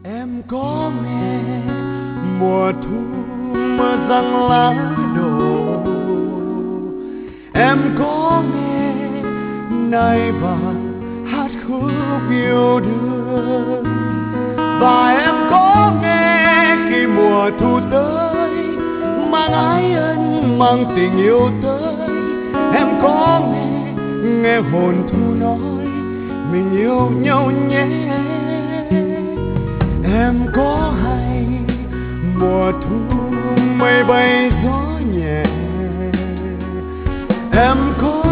Em có nghe mùa thu mưa răng lá đổ, em có nghe nai vàng hát khúc yêu đương, và em có nghe khi mùa thu tới mang ái ân mang tình yêu tới. Em có nghe hồn thu nói mình yêu nhau nhé. Em có hay mùa thu mây bay gió nhẹ, em có